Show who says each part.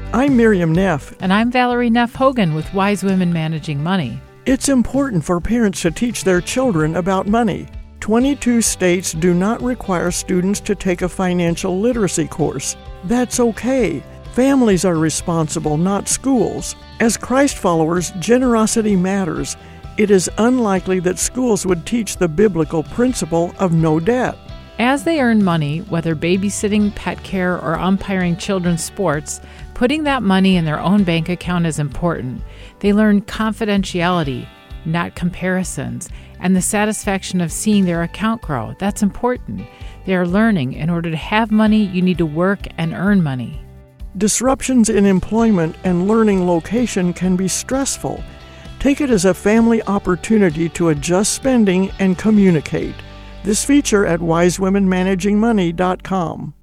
Speaker 1: I'm Miriam Neff.
Speaker 2: And I'm Valerie Neff Hogan with Wise Women Managing Money.
Speaker 1: It's important for parents to teach their children about money. 22 states do not require students to take a financial literacy course. That's okay. Families are responsible, not schools. As Christ followers, generosity matters. It is unlikely that schools would teach the biblical principle of no debt.
Speaker 2: As they earn money, whether babysitting, pet care, or umpiring children's sports, putting that money in their own bank account is important. They learn confidentiality, not comparisons, and the satisfaction of seeing their account grow. That's important. They are learning in order to have money, you need to work and earn money.
Speaker 1: Disruptions in employment and learning location can be stressful. Take it as a family opportunity to adjust spending and communicate. This feature at wisewomenmanagingmoney.com.